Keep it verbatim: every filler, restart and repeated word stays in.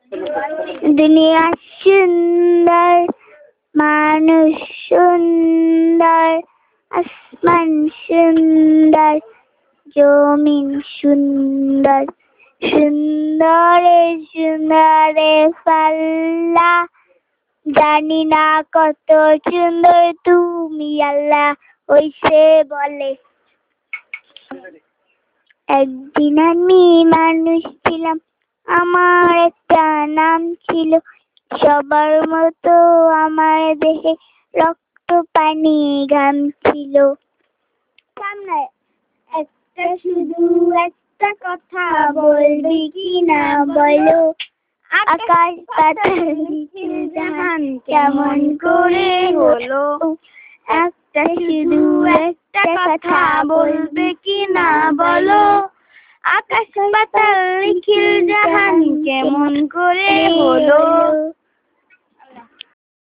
দুনিয়া সুন্দর, মানুষ সুন্দর, আসমান সুন্দর, জমিন সুন্দর, সুন্দরে সুন্দরে পাল্লা, জানি না কত সুন্দর তুমি আল্লাহ। ওইসে বলে একদিন আমি মানুষ ছিলাম, আমার একটা নাম ছিল, সবার মতো আমার দেহে রক্ত পানি ঘাম ছিল। সামনে একটা শুধু একটা কথা বলবি কি না বলো, আকাশ পাতাল নিখিল জাহান কেমন করে হলো। একটা শুধু একটা কথা বলবে কি না বলো, আকাশ পাতাল নিখিল জাহান কেমন করে হলো।